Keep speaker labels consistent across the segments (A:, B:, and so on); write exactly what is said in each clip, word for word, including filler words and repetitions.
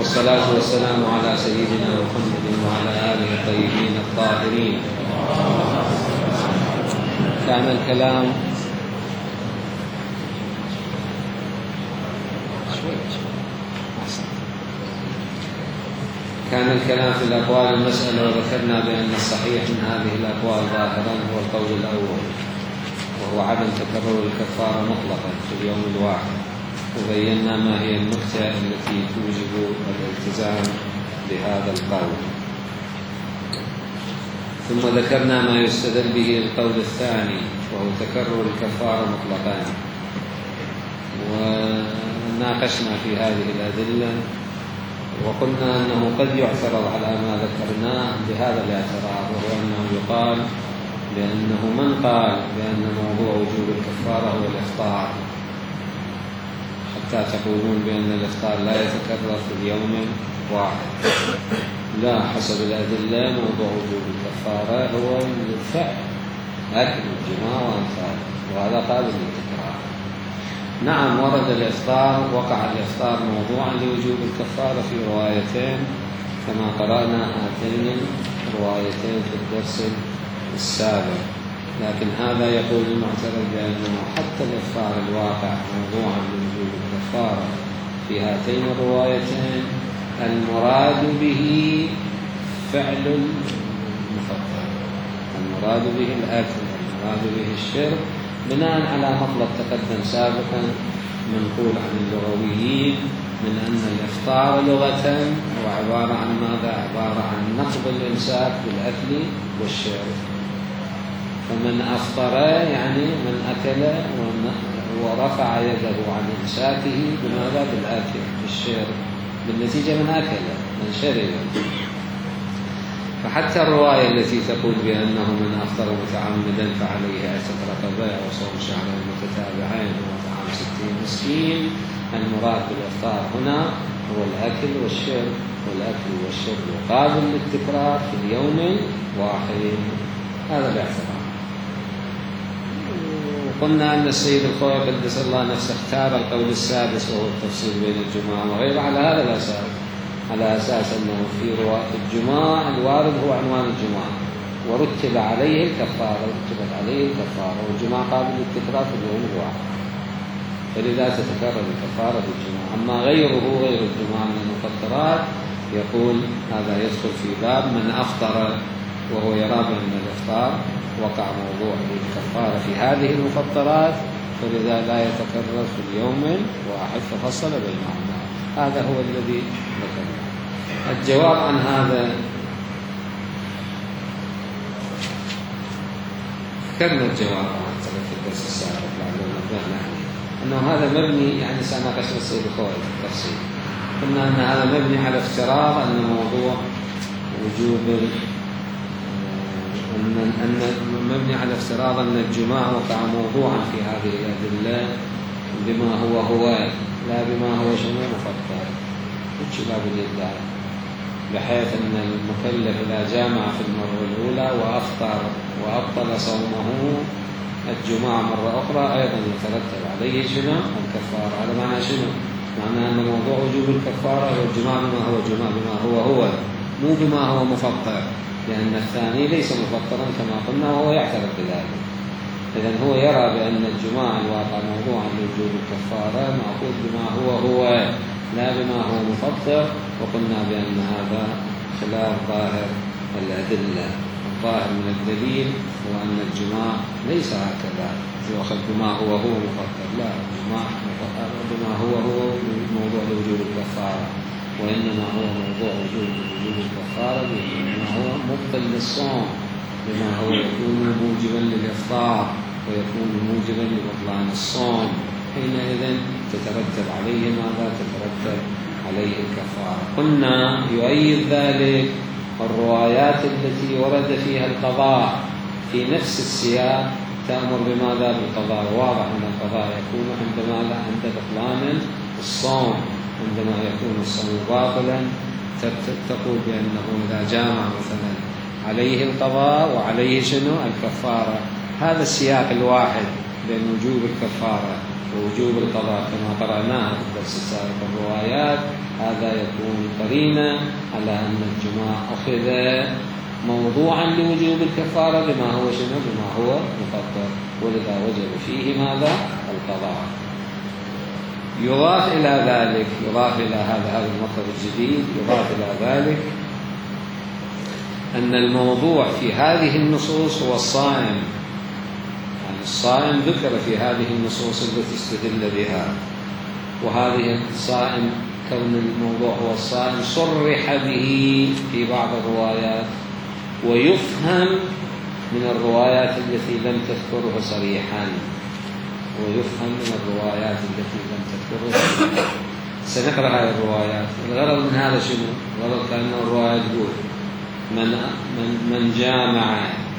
A: والصلاة والسلام على سيدنا محمد وعلى آله الطيبين الطاهرين. كان الكلام كان الكلام في الأقوال المسألة، وذكرنا بأن الصحيح من هذه الأقوال ظاهرا هو القول الأول، وهو عدم تكرر الكفارة مطلقا في اليوم الواحد، وبينا ما هي النكتة التي توجب الالتزام بهذا القول. ثم ذكرنا ما يستدل به القول الثاني، وهو تكرر الكفارة مطلقا، وناقشنا في هذه الأدلة، وقلنا أنه قد يعترض على ما ذكرناه بهذا الاعتراض، وهو أنه يقال بأنه من قال بأن موضوع وجوب الكفارة هو الإفطار، حتى تقولون بأن الإفطار لا يتكرر في اليوم واحد. لا، حسب الأدلة موضوع وجوب الكفارة هو الفعل، أكل الجماع وأمثاله، وهذا قابل للتكرار. نعم، ورد الإفطار، وقع الإفطار موضوعا لوجوب الكفارة في روايتين كما قرأنا هاتين روايتين في الدرس السابق، لكن هذا يقول المعترض بأنه حتى الإفطار الواقع موضوعا لوجوب الكفارة في هاتين الروايتين المراد به فعل المفطر، المراد به الأكل، المراد به الشرب، بناء على مطلب تقدم سابقا منقول عن اللغويين من أن الإفطار لغة هو عبارة عن ماذا؟ عبارة عن نقض الإمساك بالأكل والشرب. فمن أفطر يعني من أكل ورفع يده عن إمساكه بماذا؟ بالأكل بالشرب، بالنتيجة من أكل من شرب. فحتى الرواية التي تقول بأنه من أفطر متعمدا فعليه عتق رقبة وصوم شهرين متتابعين وطعام ستين مسكين، المراد بالإفطار هنا هو الأكل والشرب، والأكل والشرب قابل للتكرار في اليوم واحد. هذا الاعتراض. وقلنا أن السيد الخوي قدس الله نفسه اختار القول السادس، وهو التفصيل بين الجماع وغيره، على هذا الأساس، على أساس أنه في رواية الجماع الوارد هو عنوان الجماع، ورتب عليه الكفارة، رتبت عليه الكفارة، والجماع قابل للتكرار في اليوم الواحد، فلذا تتكرر الكفارة بالجماع. أما غيره غير الجماع من المفطرات يقول هذا يدخل في باب من أفطر، وهو يرى بأن الإفطار وقع موضوع الكفارة في هذه المفطرات، فلذا لا يتكرر في اليوم واحد، ففصل بينهما. هذا هو الذي ذكرنا. الجواب عن هذا ذكرنا الجواب عن في الدرس السابق أنه هذا مبني، يعني سناقش السيد الخوي في التفصيل، قلنا أن هذا مبني على افتراض أن موضوع وجوب أن أن مبني على افتراض أن الجماع وقع موضوعا في هذه الأدلة بما هو هو، لا بما هو شنو مفطر، وش باب الإدعاء، بحيث أن المكلف إذا جامع في المرة الأولى وأفطر وأبطل صومه الجماع مرة أخرى أيضا يترتب عليه شنو الكفارة. على معنى شنو؟ معنى أن موضوع وجوب الكفارة هو الجماع بما هو جماع بما هو هو، مو بما هو مفطر، لأن الثاني ليس مفطرا كما قلنا وهو يعترف بذلك. إذن هو يرى بأن الجماع الواقع موضوعا لوجوب الكفارة مأخوذ بما هو هو لا بما هو مفطر، وقلنا بأن هذا خلاف ظاهر الأدلة. الظاهر من الدليل هو أن الجماع ليس هكذا يؤخذ بما هو هو مفطر، لا، الجماع بما هو هو موضوع لوجوب الكفارة، وإنما هو موضوع وجوب وجوب الكفارة بما هو مبطل للصوم، بما هو يكون موجبا للإفطار ويكون موجبا لبطلان الصوم، حينئذ تترتب عليه ماذا؟ تترتب عليه الكفارة. قلنا يؤيد ذلك الروايات التي ورد فيها القضاء في نفس السياق تأمر بماذا؟ بالقضاء. واضح أن القضاء يكون عند ماذا؟ عند بطلان الصوم، عندما يكون الصوم باطلا تقول بأنه إذا جامع مثلا عليه القضاء وعليه شنو؟ الكفارة. هذا السياق الواحد بين وجوب الكفارة ووجوب القضاء كما قرأناها في الدرس السابق الروايات، هذا يكون قرينة على أن الجماع أخذ موضوعا لوجوب الكفارة بما هو شنو؟ بما هو مقدر، ولذا وجب فيه ماذا؟ القضاء. يضاف إلى ذلك، يضاف إلى هذا هذا المطلب الجديد، يضاف إلى ذلك أن الموضوع في هذه النصوص هو الصائم. يعني الصائم ذكر في هذه النصوص التي استدل بها، وهذه الصائم كون الموضوع هو الصائم صرح به في بعض الروايات، ويفهم من الروايات التي لم تذكره صريحا، ويفهم من الروايات التي لم تذكره صريحا. سنقرأ هذه الروايات. الغرض من هذا شنو؟ الغرض كأنه الرواية تقول من من من جامع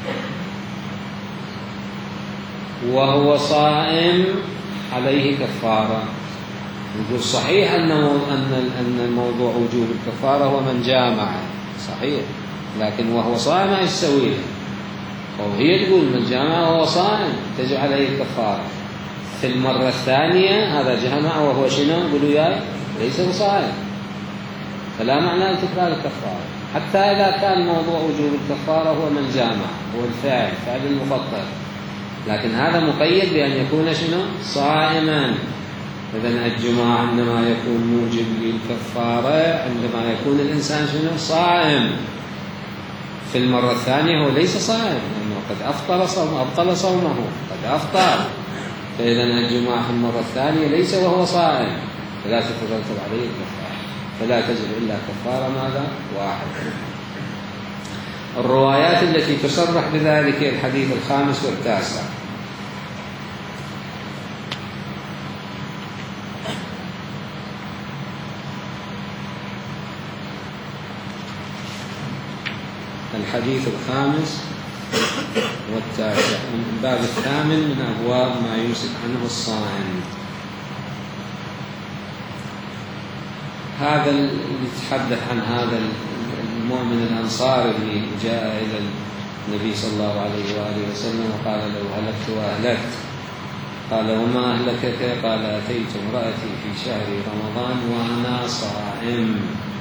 A: وهو صائم عليه كفارة. نقول صحيح أنه أن أن الموضوع وجوب الكفارة هو من جامع، صحيح، لكن وهو صائم ايش يسوي له؟ وهي تقول من جامع وهو صائم تجب عليه الكفارة. في المرة الثانية هذا جامع وهو شنو؟ قولوا ياي ليس بصائم، فلا معنى لتكرار الكفارة، حتى إذا كان موضوع وجوب الكفارة هو من جامع، هو الفاعل، فعل المفطر، لكن هذا مقيد بأن يكون شنو؟ صائما. إذن الجماع عندما يكون موجب للكفارة عندما يكون الإنسان شنو؟ صائم. في المرة الثانية هو ليس صائم، لأنه قد أفطر صوم أبطل صومه، قد أفطر، فإذن الجماع في المرة الثانية ليس وهو صائم، فلا تترتب عليه الكفارة، فلا تجب إلا كفارة ماذا؟ واحد. الروايات التي تصرح بذلك الحديث الخامس والتاسع. الحديث الخامس والتاسع من باب الثامن من أبواب ما يمسك عنه الصائم. هذا اللي يتحدث عن هذا المؤمن الأنصاري اللي جاء إلى النبي صلى الله عليه وآله وسلم وقال له هلكت وأهلكت. قال وما أهلكك؟ قال أتيت امرأتي في شهر رمضان وأنا صائم.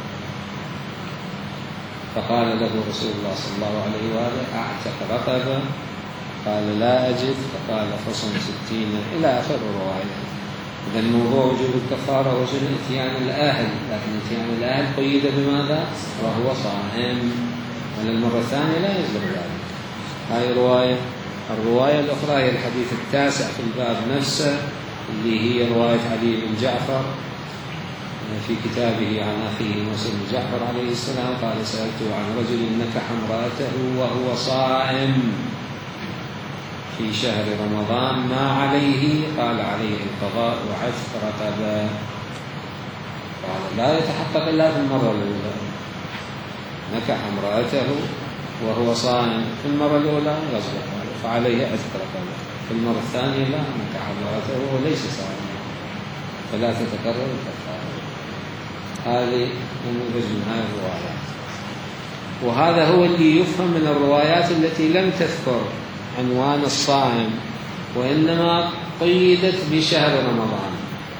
A: فقال له رسول الله صلى الله عليه وآله أعتق رقبة؟ قال لا أجد. فقال فصم ستين إلى آخر الرواية. إذا الموضوع وجوب الكفارة هو شنو؟ اتيان الأهل، لكن اتيان الأهل قيد بماذا؟ وهو صائم، وللمرة الثانية لا يجب ذلك. هاي رواية. الرواية الأخرى هي الحديث التاسع في الباب نفسه، اللي هي رواية علي بن جعفر في كتابه عن أخيه موسى بن جعفر عليه السلام قال سألته عن رجل نكح امرأته وهو صائم في شهر رمضان ما عليه؟ قال عليه القضاء وعتق رقبة. قال لا يتحقق إلا في المرة الأولى. نكح امرأته وهو صائم في المرة الأولى غصب فعليه عتق رقبة، في المرة الثانية لا، نكح امرأته وهو ليس صائما، فلا تتكرر الكفارة. هذه نموذج من هذه الروايات، وهذا هو اللي يفهم من الروايات التي لم تذكر عنوان الصائم، وإنما قيدت بشهر رمضان.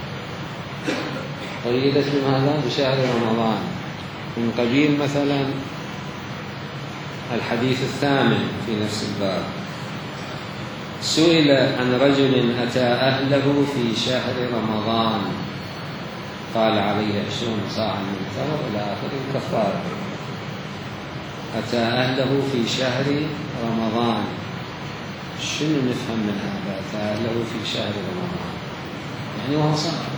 A: قيدت بماذا؟ بشهر رمضان. من قبيل مثلا الحديث الثامن في نفس الباب، سئل عن رجل أتى أهله في شهر رمضان قال عليه عشرون صاعا من تمر إلى آخر الكفارة. أتى أهله في شهر رمضان، شنو نفهم من هذا؟ أتى أهله في شهر رمضان يعني وهو صائم.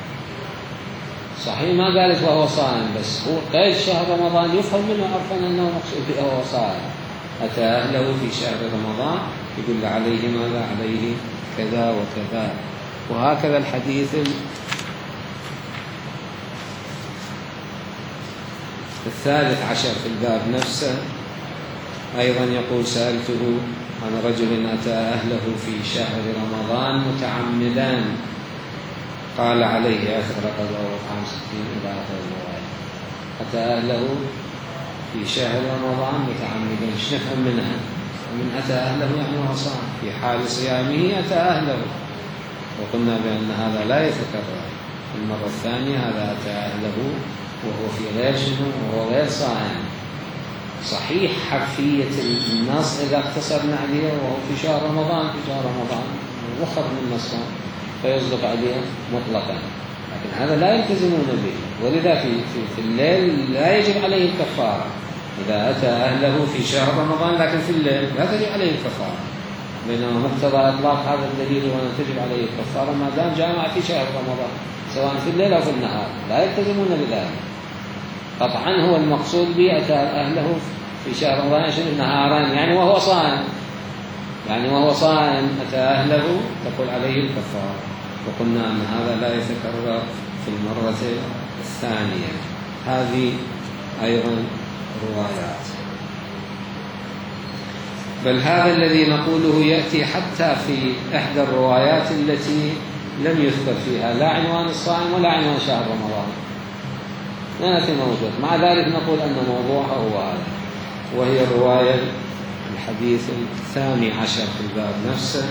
A: صحيح ما قالت وهو صائم، بس هو قيد شهر رمضان يفهم منه عرفا أنه مقصود به وهو صائم. أتى أهله في شهر رمضان يقول عليه ماذا؟ عليه كذا وكذا. وهكذا الحديث الثالث عشر في الباب نفسه أيضا يقول سألته عن رجل أتى أهله في شهر رمضان متعمدا قال عليه عتق رقبة وإطعام ستين إلى آخر الرواية. أتى أهله في شهر رمضان متعمدا، ايش نفهم منها؟ ومن أتى أهله يعني وهو صائم، في حال صيامه أتى أهله، وقلنا بأن هذا لا يتكرر المرة الثانية. هذا أتى أهله وهو في غير شنو، وهو غير صائم. صحيح حرفية النص إذا اقتصرنا عليه وهو في شهر رمضان، في شهر رمضان وخر من الصوم فيصدق عليه مطلقا، لكن هذا لا يلتزمون به. ولذا في, في, في الليل لا يجب عليه الكفارة. إذا أتى أهله في شهر رمضان لكن في الليل لا تجب عليه الكفارة، بينما مقتضى إطلاق هذا الدليل وأن تجب عليه الكفارة ما دام جامع في شهر رمضان سواء في الليل أو في النهار، لا يلتزمون بذلك. قطعا هو المقصود به أتى أهله في شهر رمضان نهارا يعني وهو صائم، يعني وهو صائم أتى أهله تقول عليه الكفارة. وقلنا أن هذا لا يتكرر في المرة الثانية. هذه أيضا روايات. بل هذا الذي نقوله يأتي حتى في إحدى الروايات التي لم يذكر فيها لا عنوان الصائم ولا عنوان شهر رمضان، لا يأتي موجود. مع ذلك نقول أن موضوعها هو هذا، وهي الرواية الحديث الثاني عشر في الباب نفسه،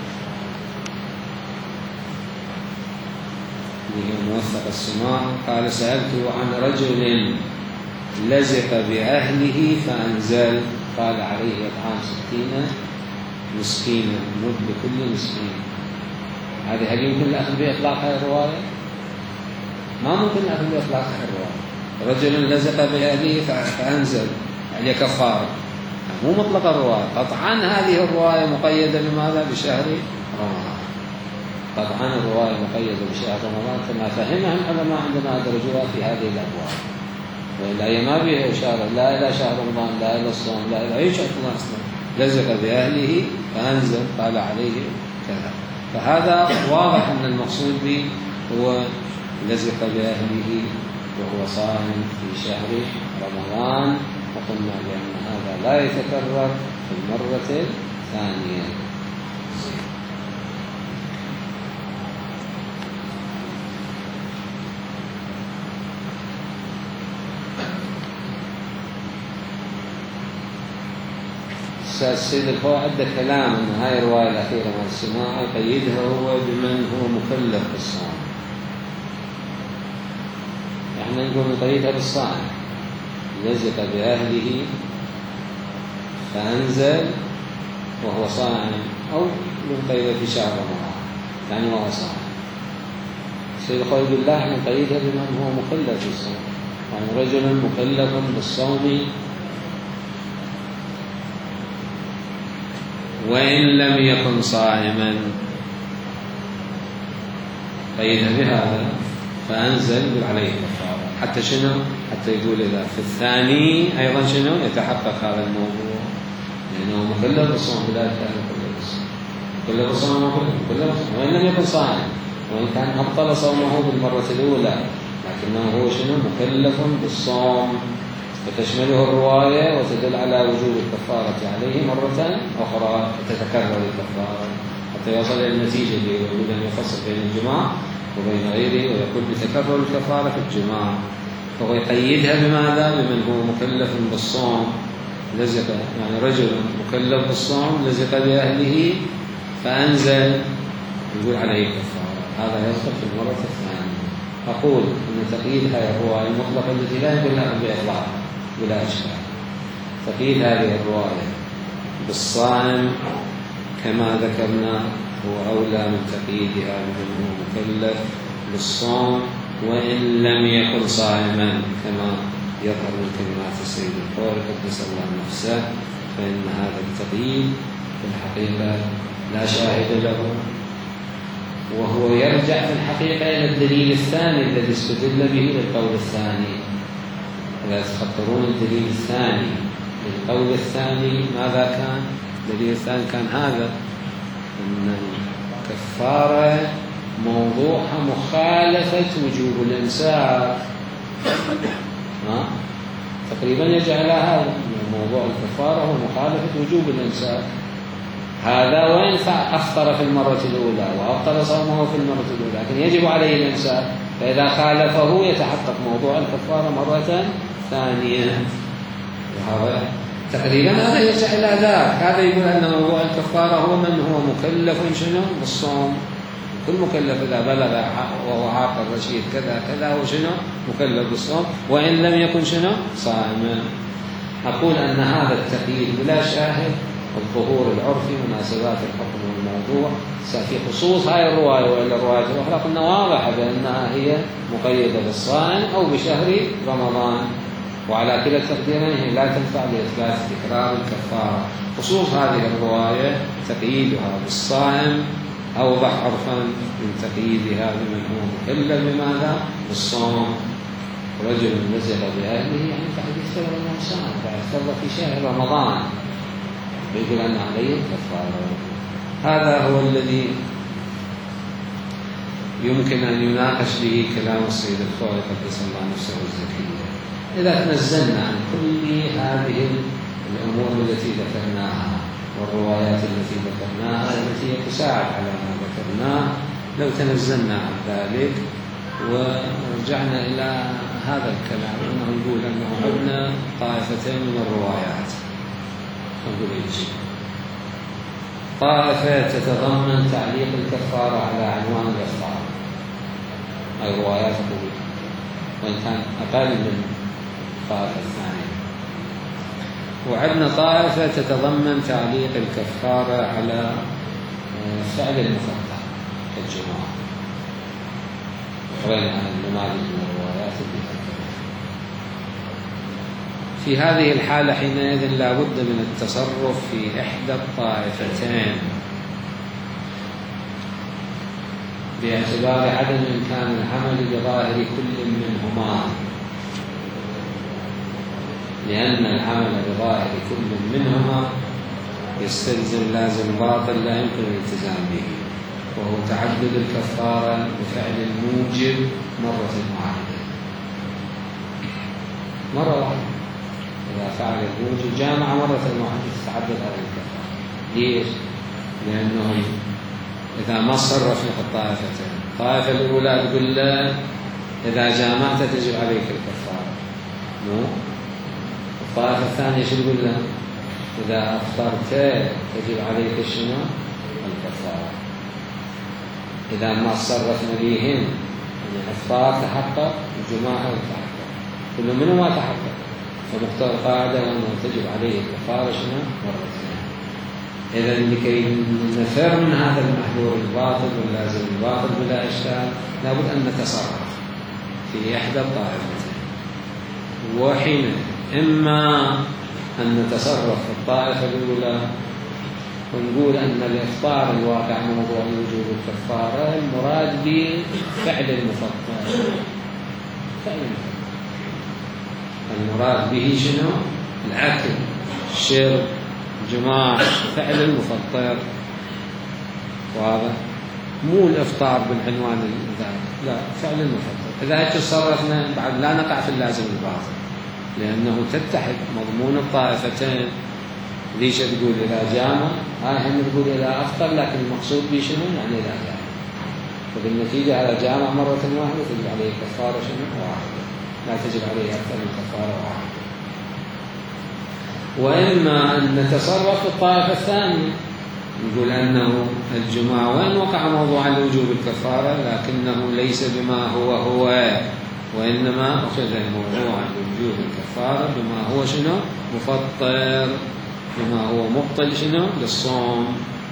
A: اللي هو موثق السماع. قال: سألت عن رجل لزق بأهله فأنزل، قال عليه إطعام ستين مسكينا، مد بكل مسكين. هذه هل يمكن الأخذ بإطلاق هذه الرواية؟ ما ممكن الأخذ بإطلاق هذه الرواية. رجل لزق بأهله فأنزل عليه كفارة، مو مطلق الرواية. قطعا هذه الرواية مقيدة بماذا؟ بشهر رمضان. قطعا الرواية مقيدة بشهر رمضان كما فهمها العلماء عندما أدرجوها في هذه الأبواب. وإلا هي ما بها إشارة لا إلى شهر رمضان لا إلى الصوم لا إلى أي شيء أصلا. لزق بأهله فأنزل قال عليه كذا. فهذا واضح أن المقصود به هو لزق بأهله وهو صائم في شهر رمضان. وقلنا بأن هذا لا يتكرر في المرة الثانية. السيد الخوي عنده كلام أن هاي الرواية الأخيرة من السماع يقيدها هو بمن هو مكلف بالصوم. احنا نقول نقيدها بالصائم، لزق بأهله فأنزل وهو صائم، أو نقيدها في شهر رمضان يعني وهو صائم. السيد الخوي يقول لا، احنا نقيدها بمن هو مكلف بالصوم، يعني رجل مكلف بالصوم وإن لم يكن صائما. قيدها بهذا فأنزل عليه كفارة. حتى شنو؟ حتى يقول إذا في الثاني أيضا شنو يتحقق هذا الموضوع، لأنه يعني مكلف بالصوم بلا كان مكلف بالصوم، مكلف بالصوم مكلف بالصوم وإن لم يكن صائم، وإن كان أبطل صومه بالمرة الأولى لكنه هو شنو مكلف بالصوم. فتشمله الرواية وتدل على وجوب الكفارة عليه مرة أخرى وتتكرر الكفارة حتى يصل إلى النتيجة اللي يريد أن يفصل بين الجماع وبين غيره ويقول بتكرر الكفارة في الجماع. فهو يقيدها بماذا؟ بمن هو مكلف بالصوم لزق، يعني رجل مكلف بالصوم لزق بأهله فأنزل يقول عليه كفارة. هذا يصل في المرة الثانية. أقول أن تقييد هذه الرواية المطلقة التي لا يمكن لها بإطلاق بلا إشكال، تقييد هذه الرواية بالصائم كما ذكرنا هو أولى من تقييدها بمن هو مكلف بالصوم وإن لم يكن صائما، كما يظهر من كلمات السيد الخوي قدس الله نفسه. فإن هذا التقييد في الحقيقة لا شاهد له، وهو يرجع في الحقيقة إلى الدليل الثاني الذي استدل به للقول الثاني. إذا تخطرون الدليل الثاني للقول الثاني ماذا كان؟ الدليل الثاني كان هذا، أن الكفارة موضوعها مخالفة وجوب الإمساك. تقريبا يرجع إلى هذا، موضوع الكفارة هو مخالفة وجوب الإمساك. هذا وإن أفطر في المرة الأولى وأبطل صومه في المرة الأولى لكن يجب عليه الإمساك، فإذا خالفه يتحقق موضوع الكفارة مرة ثانية. وهذا تقريبا هذا يرجع إلى ذاك. هذا يقول أن موضوع الكفارة هو من هو مكلف شنو بالصوم كل مكلف إذا بلغ وهو عاقل رشيد كذا كذا هو شنو مكلف بالصوم، وإن لم يكن شنو صائما. أقول أن هذا التقييد بلا شاهد الظهور العرفي مناسبات الحكم والموضوع في خصوص هاي الرواية وإلا الرواية الأخرى قلنا واضحة بأنها هي مقيدة بالصائم أو بشهر رمضان، وعلى كلا التقديرين هي لا تنفع لإثبات تكرار الكفارة. خصوص هذه الرواية تقييدها بالصائم أوضح عرفا من تقييدها بمن هو مكلف بماذا؟ بالصوم. رجل نزل بأهله يعني بعد يفترض أنه صام، بعد يفترض في شهر رمضان يقول أن عليه الكفارة. هذا هو الذي يمكن أن يناقش به كلام السيد الخوئي قدس الله نفسه الزكية. إذا تنزلنا عن كل هذه الأمور التي ذكرناها والروايات التي ذكرناها التي تساعد على ما ذكرناه، لو تنزلنا عن ذلك ورجعنا إلى هذا الكلام أنه يقول أنه عندنا طائفتين من الروايات. نقول إيش؟ طائفة تتضمن تعليق الكفارة على عنوان الإفطار، أي روايات تقول وإن كان أقل من الطائفة الثانية. وعندنا طائفة تتضمن تعليق الكفارة على فعل المفطر كالجماعة. قرأنا عن النماذج من الروايات التي في هذه الحالة حينئذ لا بد من التصرف في إحدى الطائفتين باعتبار عدم إمكان العمل بظاهر كل منهما، لأن العمل بظاهر كل منهما يستلزم لازم باطل لا يمكن الالتزام به، وهو تعدد الكفارة بفعل الموجب مرة واحدة مرة واحدة. إذا فعل الموجب جامع مرة واحدة تتعدد هذه الكفارة. ليش؟ لأنه إذا ما صرفنا في الطائفتين، الطائفة الأولى تقول له إذا جامعت تجب عليك الكفارة، مو؟ الطائفة الثانية شو تقول له؟ إذا أفطرت تجب عليك شنو؟ الكفارة. إذا ما صرفنا بهن يعني الإفطار تحقق الجماعة تحقق، كل منهم ما تحقق، فمقتضى القاعدة أنه تجب عليه الكفارة شنو؟ مرتين. إذا لكي نفر من هذا المحظور الباطل واللازم الباطل بلا إشكال لابد أن نتصرف في إحدى الطائفتين. وحين إما أن نتصرف في الطائفة الأولى ونقول أن الإفطار الواقع موضوع وجوب الكفارة المراد بفعل المفطر، فعل المفطر المراد به شنو؟ الأكل، الشرب، الجماع، فعل المفطر. واضح؟ مو الإفطار بالعنوان ذلك، لا، فعل المفطر. إذا تصرفنا بعد لا نقع في اللازم الباطل، لأنه تتحد مضمون الطائفتين. ليش تقول إذا جامع؟ هاي هم تقول إذا أفطر، لكن المقصود به شنو؟ يعني إذا جامع. فبالنتيجة على جامع مرة واحدة تجب عليه كفارة شنو؟ واحدة، لا تجب عليه أكثر من كفارة واحدة. وإما أن نتصرف في الطائفة الثانية نقول أنه الجماع وإن وقع موضوع الوجوب الكفارة لكنه ليس بما هو هو، وإنما أخذ الموضوع الوجوب الكفارة بما هو شنو؟ مفطر، بما هو مبطل شنو؟ للصوم.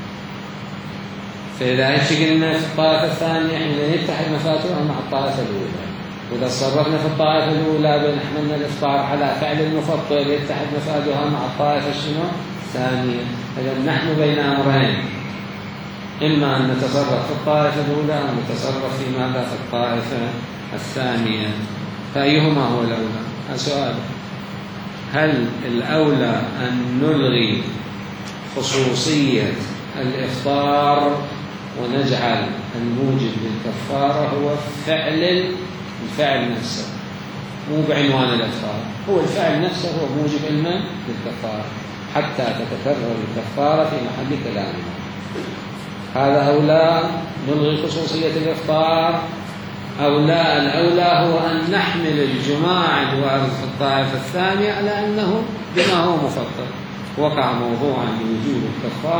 A: فإذا ايش قلنا في الطائفة الثانية حين يتحد مفاتها مع الطائفة الأولى، وإذا صرفنا في الطائفة الأولى بأن حملنا الإفطار على فعل المفطر يتحد مفادها مع الطائفة شنو؟ الثانية. إذا نحن بين أمرين، إما أن نتصرف في الطائفة الأولى أو نتصرف في ماذا؟ في الطائفة الثانية. فأيهما هو الأولى؟ السؤال: هل الأولى أن نلغي خصوصية الإفطار ونجعل الموجب للكفارة هو فعل الفعل نفسه، مو بعنوان الإفطار، هو الفعل نفسه هو موجب لنا للكفارة حتى تتكرر الكفارة في محل كلامنا؟ هذا أولى نلغي خصوصية الإفطار، أو لا الأولى هو أن نحمل الجماع الوارد في الطائفة الثانية على أنه بما هو مفطر، وقع موضوعا لوجوب الكفارة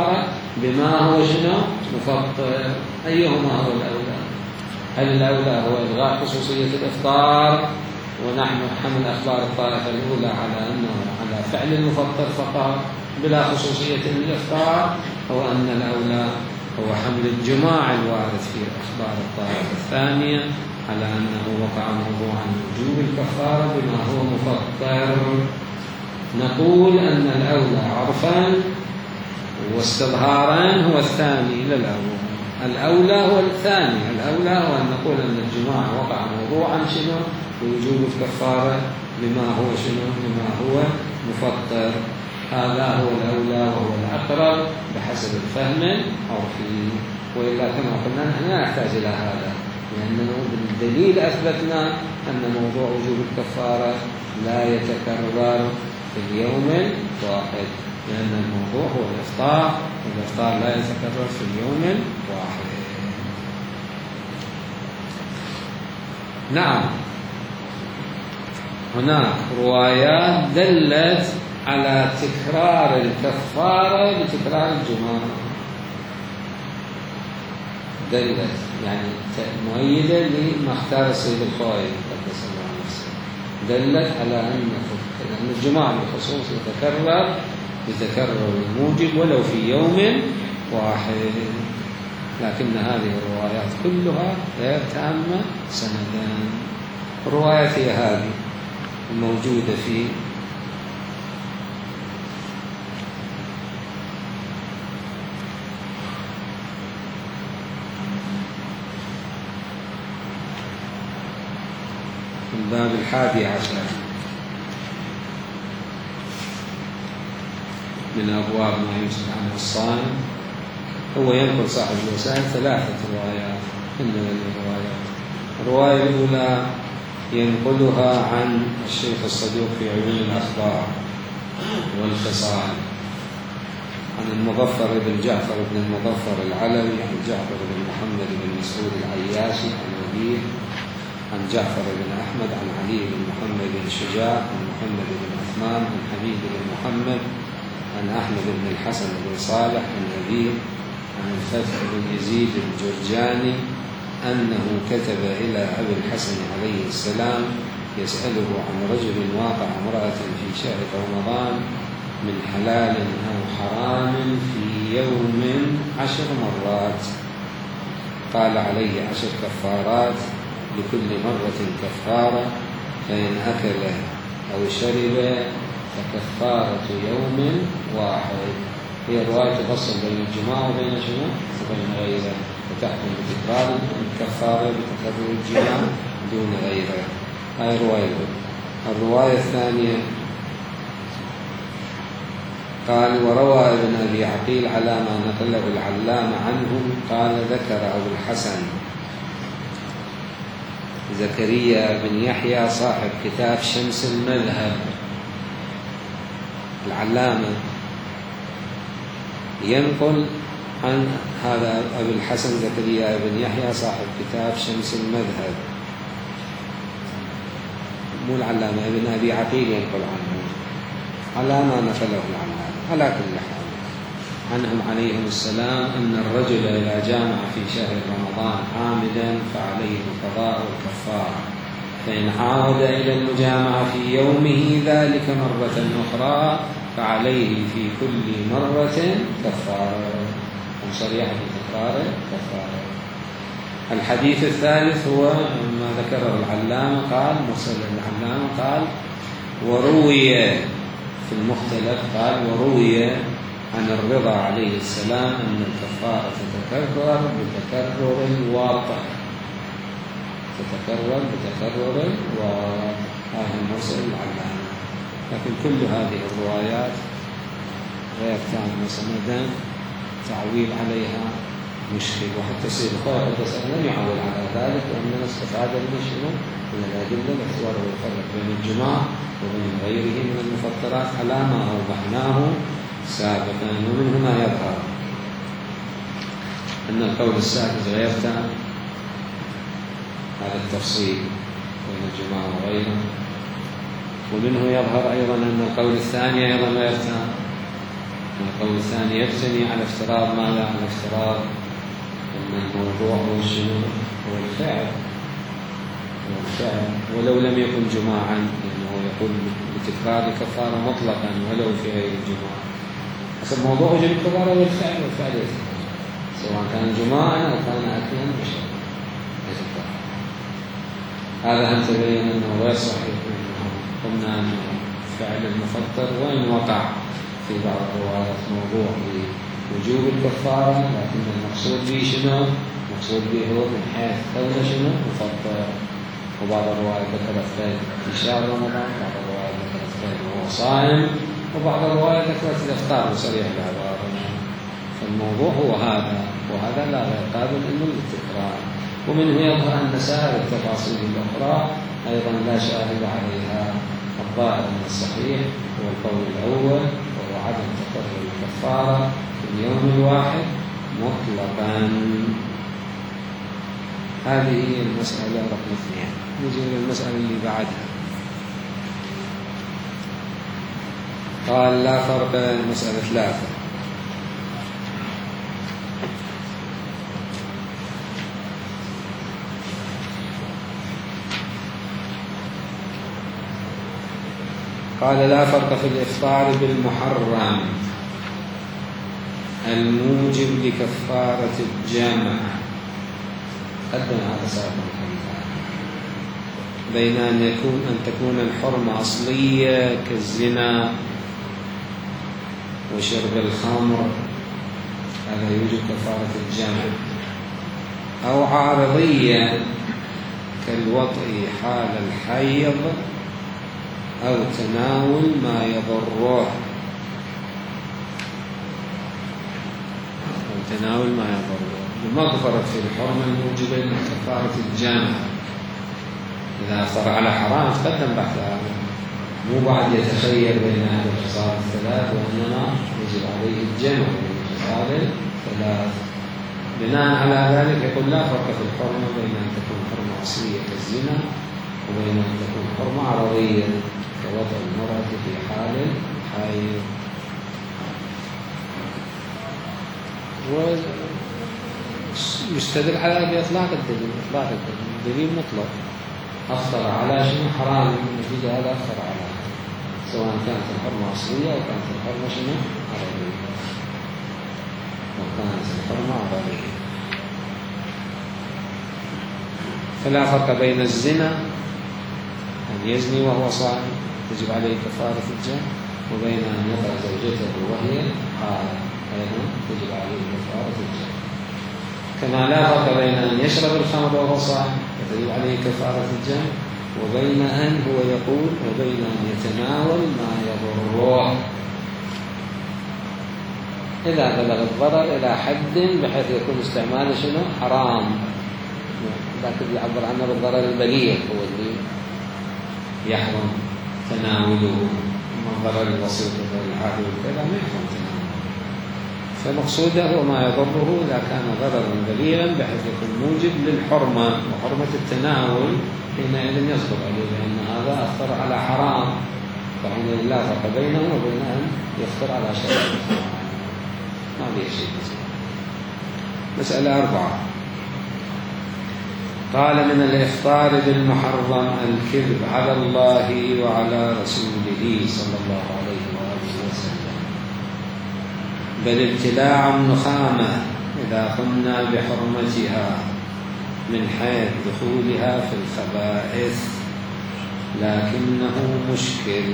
A: بما هو شنو مفطر، أيهما هو الأولى؟ هل الأولى هو إلغاء خصوصية الإفطار ونحن حمل أخبار الطائفة الأولى على أنه على فعل المفطر فقط بلا خصوصية الإفطار، أو أن الأولى هو حمل الجماع الوارد في أخبار الطائفة الثانية على أنه وقع موضوعا وجوب الكفارة بما هو مفطر؟ نقول أن الأولى عرفا واستظهارا هو الثاني للأول. الأولى هو الثاني، الأولى هو أن نقول أن الجماع وقع موضوعا شنو ووجوب الكفارة بما هو شنو بما هو مفطر. هذا هو الأولى وهو الأقرب بحسب الفهم العرفي، وإلا كما قلنا نحن لا نحتاج إلى هذا، لأننا بالدليل أثبتنا أن موضوع وجوب الكفارة لا يتكرر في اليوم الواحد، لأن الموضوع هو الإفطار، والإفطار لا يتكرر في اليوم الواحد. نعم، هناك روايات دلت على تكرار الكفارة بتكرار الجماع، دلت يعني مؤيدة لما اختار السيد الخوئي قدس الله نفسه، دلت على أن الجماع بالخصوص يتكرر يتكرر الموجب ولو في يوم واحد، لكن هذه الروايات كلها غير تامة سندا. الرواية هي هذه الموجودة في الباب الحادي عشر من أبواب ما يمسك عنه الصائم. هو ينقل صاحب الوسائل ثلاثة روايات من الروايات. الرواية الأولى ينقلها عن الشيخ الصدوق في عيون الأخبار والخصال عن المظفر بن جعفر بن المظفر العلوي عن جعفر بن محمد بن مسعود العياشي عن أبيه عن جعفر بن أحمد عن علي بن محمد بن شجاع عن محمد بن عثمان عن حميد بن محمد عن أحمد بن الحسن بن صالح عن أبيه عن الفتح بن يزيد الجرجاني أنه كتب إلى أبي الحسن عليه السلام يسأله عن رجل واقع امرأة في شهر رمضان من حلال أو حرام في يوم عشر مرات، قال عليه عشر كفارات لكل مرة كفارة، فإن أكل أو شرب فكفارة يوم واحد. هي الرواية تفصل بين الجماع وبين شنو؟ وبين غيره، وتحكم بتكرار الكفارة بتكرر الجماع دون غيره. هاي الرواية. الرواية الثانية قال وروى ابن أبي عقيل على ما نقله العلامة عنه قال ذكر أبو الحسن زكريا بن يحيى صاحب كتاب شمس المذهب. العلامة ينقل عن هذا أبو الحسن زكريا بن يحيى صاحب كتاب شمس المذهب، مو العلامة ابن أبي عقيل ينقل عنه على ما نقله العلامة. على كل حال عنهم عليهم السلام أن الرجل إذا جامع في شهر رمضان عامدا فعليه القضاء والكفارة، فإن عاود إلى المجامعة في يومه ذلك مرة أخرى فعليه في كل مرة كفارة، وصريحة في تكرار كفارة. الحديث الثالث هو ما ذكره العلامة قال مرسل العلامة قال وروي في المختلف قال وروي عن الرضا عليه السلام أن الكفارة تتكرر بتكرر الواقع، تتكرر بتكرر الواقع. هذا المرسل العلامة. لكن كل هذه الروايات غير تامة سندا، تعويل عليها مشكل، وحتى السيد الخوئي لم يعول على ذلك، وإنما استفاد المشكل من الأدلة باعتباره يفرق بين الجماع وبين غيره من المفطرات على ما أوضحناه سابقا. ومن هنا يظهر أن القول السادس غير تام، هذا التفصيل بين الجماع وغيره. ومنه يظهر أيضا أن القول الثاني أيضا غير تام، القول الثاني يبتني على افتراض ماذا؟ على افتراض أن الموضوع هو شنو؟ هو الفعل، هو الفعل ولو لم يكن جماعا، لأنه يقول بتكرار الكفارة مطلقا ولو في غير الجماعة. بس الموضوع يجب الكفارة والفعل، والفعل يتكرر سواء كان جماعا أو كان أكلا بشرا يتكرر. هذا هم تبين أنه غير صحيح. قلنا أن فعل المفطر وإن وقع في بعض الروايات موضوع بوجوب الكفارة، لكن المقصود به شنو؟ المقصود به هو من حيث كونه شنو؟ مفطر. وبعض الروايات ذكرت غير في شهر رمضان، بعض الروايات ذكرت غير وهو صائم، وبعض الروايات ذكرت الإفطار بصريح العبارة. فالموضوع هو هذا، وهذا لا يقابل إلا التكرار. ومنه يظهر أن سائر التفاصيل الأخرى أيضا لا شاهد عليها. الظاهر من الصحيح هو القول الأول، وهو عدم تكرر الكفارة في اليوم الواحد مطلقا. هذه هي المسألة رقم اثنين. نجي إلى المسألة اللي بعدها. قال لا فرق بين المسألة ثلاثة. قال لا فرق في الإفطار بالمحرم الموجب لكفارة الجامع، قدم هذا سابقا، بين أن يكون أن تكون الحرمة أصلية كالزنا وشرب الخمر، هذا يوجب كفارة الجامع، أو عارضية كالوطء حال الحيض أو تناول ما يضره، أو تناول ما يضره. المغفرة في الحرمة الموجبة لكفارة الجامع إذا أفطر على حرام تقدم بحث هذا، مو بعد يتخير بين هذه الخصال الثلاث، وإنما يجب عليه الجمع بين الخصال الثلاث. بناء على ذلك يقول لا فرق في الحرمة بين أن تكون حرمة أصلية كالزنا وبين أن تكون حرمة عرضية كوضع المرأة في حال الحيض. ويستدل على بإطلاق الدليل، إطلاق الدليل دليل مطلق، أفطر على شنو حرام، النتيجة هذا أفطر على، سواء كانت الحرمة أصلية أو كانت الحرمة شنو عرضية، أو كانت الحرمة عرضية. فلا فرق بين الزنا أن يزني وهو صائم تجب عليه كفارة الجامع، وبين أن يطع زوجته وهي حائض أيضا تجب عليه كفارة الجامع. كما لا فرق بين أن يشرب الخمر وهو صائم فتجب عليه كفارة الجامع، وبين أن هو يقول وبين أن يتناول ما يضره إذا بلغ الضرر إلى حد بحيث يكون استعماله شنو حرام، لكن يعبر عنه بالضرر البليغ هو اللي يحرم تناوله. أما الضرر البسيط والعادي وكذا ما يحرم تناوله. فمقصوده هو ما يضره إذا كان ضررا بليغا بحيث يكون موجب للحرمة، وحرمة التناول حينئذ يصدر عليه لأن هذا أفطر على حرام، فحين لا فرق بينه وبين أن يفطر على شيء ما به شيء. مسألة أربعة. قال من الإفطار بالمحرم الكذب على الله وعلى رسوله صلى الله عليه وآله وسلم، بل ابتلاع النخامة إذا قمنا بحرمتها من حيث دخولها في الخبائث، لكنه مشكل.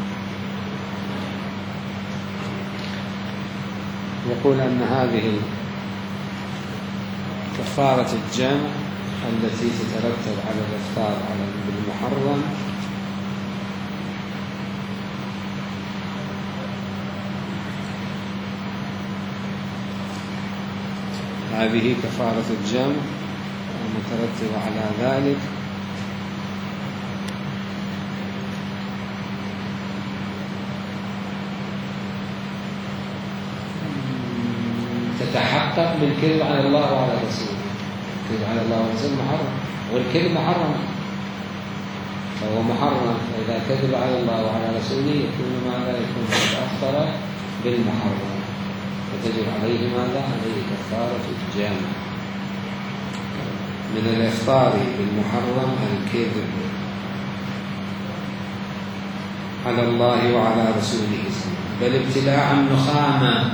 A: يقول أن هذه كفارة الجمع التي تترتب على الإفطار على بالمحرم هذه كفارة الجمع المترتبة على ذلك تتحقق بالكذب على الله وعلى رسوله. الكذب على الله ورسوله محرم، والكذب محرم فهو محرم، فإذا كذب على الله وعلى رسوله يكون ماذا؟ يكون قد أفطر بالمحرم، فتجب عليه ماذا؟ عليه كفارة الجامع. من الإفطار بالمحرم الكذب على الله وعلى رسوله، بل ابتلاع النخامة.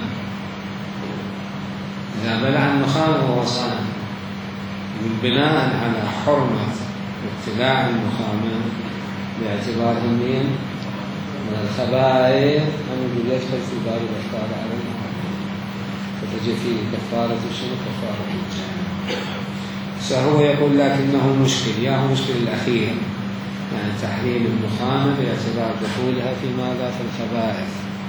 A: إذا بلع النخامة هو صائم، بناء على حرمة ابتلاع النخامة باعتباره من من الخبائث أنه يدخل في باب الإفطار على المحرم، فتجب فيه كفارة الشرك كفارة الجامع. فهو يقول لكنه مشكل، يا هو مشكل الأخير، يعني تحريم النخامة باعتبار دخولها في ماذا؟ في الخبائث.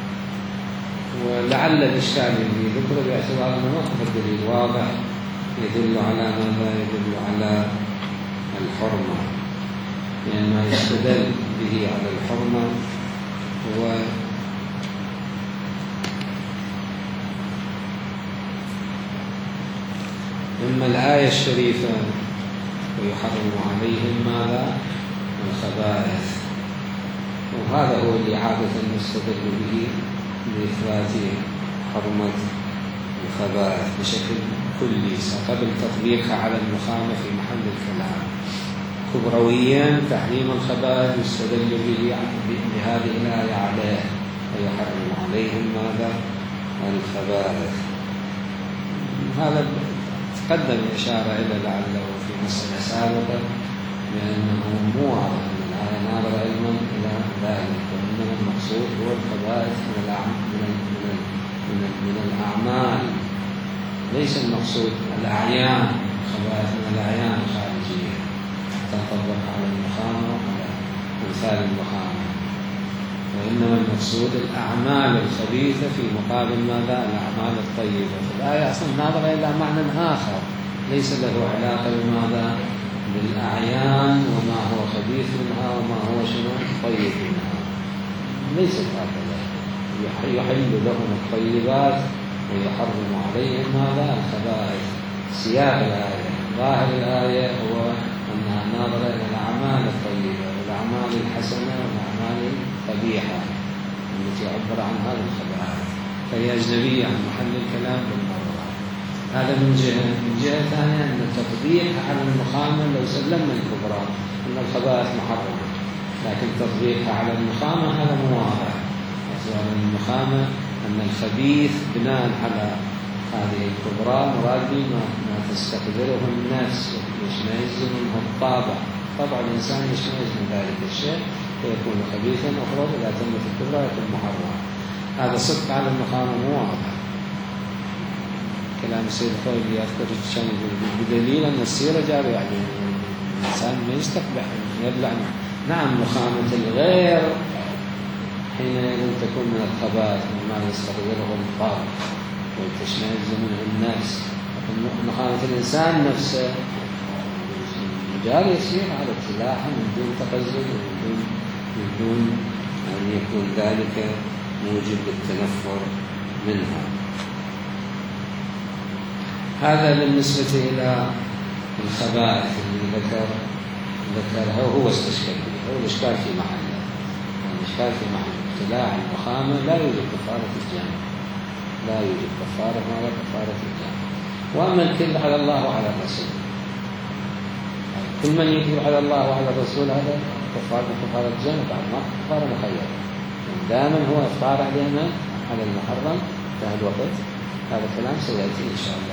A: ولعل الإشكال اللي ذكره باعتبار أنه ما في الدليل واضح يدل على ماذا؟ يدل على الحرمة، يعني ما يستدل به على الحرمة هو إما الآية الشريفة ويحرم عليهم ماذا؟ الخبائث، وهذا هو اللي عادة نستدل به لإثبات حرمة الخبائث بشكل كلي قبل تطبيقها على النخامة في محل الكلام. كبرويا تحريم الخبائث يستدل به بهذه الآية عليه ويحرم عليهم ماذا؟ الخبائث. هذا تقدم الإشارة إلى لعله في مسألة سابقة لأنه مو واضح أن الآية ناظرة علما إلى ذلك، وإنما المقصود هو الخبائث من من من من الأعمال، ليس المقصود الأعيان، خبائث من الأعيان الخارجية تنطبق على النخامة وعلى أمثال النخامة، وإنما المقصود الأعمال الخبيثة في مقابل ماذا؟ الأعمال الطيبة. فالآية أصلا ناظرة إلى معنى آخر ليس له علاقة بماذا؟ بالأعيان وما هو خبيث منها وما هو شنو طيب منها، ليس هكذا. يحل لهم الطيبات ويحرم عليهم ماذا؟ الخبائث. سياق الآية ظاهر الآية هو أنها ناظرة إلى الأعمال الطيبة والأعمال الحسنة والأعمال القبيحة التي عبر عنها الخبائث، فهي أجنبية عن محل الكلام بالمرة. هذا من جهة. من جهة ثانية أن التطبيق على النخامة لو سلمنا الكبرى أن الخبائث محرمة، لكن تطبيقها على النخامة هذا مو واضح. أصلا النخامة أن الخبيث بناء على هذه الكبرى مراد ما, ما تستقدره النفس يشمئز منه الطابع، طبع الإنسان يشمئز من ذلك الشيء ويكون خبيثا، أخرى إذا تمت الكبرى يكون محرم. هذا صدق على النخامة مو واضح. كلام السيد الخوي اللي يذكر الشام بدليل أن السيرة جارية، يعني الإنسان ما يستقبح يبلع. نعم نخامة الغير حينئذ تكون من الخبائث مما يستقدره الطابع وتشمئز منه النفس، لكن نخامة الإنسان نفسه جاري يسير على ابتلاعها من دون تقزل ومن دون من دون أن يكون ذلك موجب للتنفر منها. هذا بالنسبة إلى الخبائث اللي ذكر ذكرها وهو استشكال به، هو الإشكال في محله. الإشكال في محل ابتلاع النخامة لا يوجد كفارة الجامع، لا يوجد كفارة ولا كفارة الجامع. وأما الكذب على الله وعلى الرسول، كل من يكذب على الله وعلى الرسول هذا كفارة كفارة الجامع، بعد ما كفارة مخيرة دائما هو إفطار علينا على المحرم في هذا الوقت. هذا الكلام سيأتي إن شاء الله.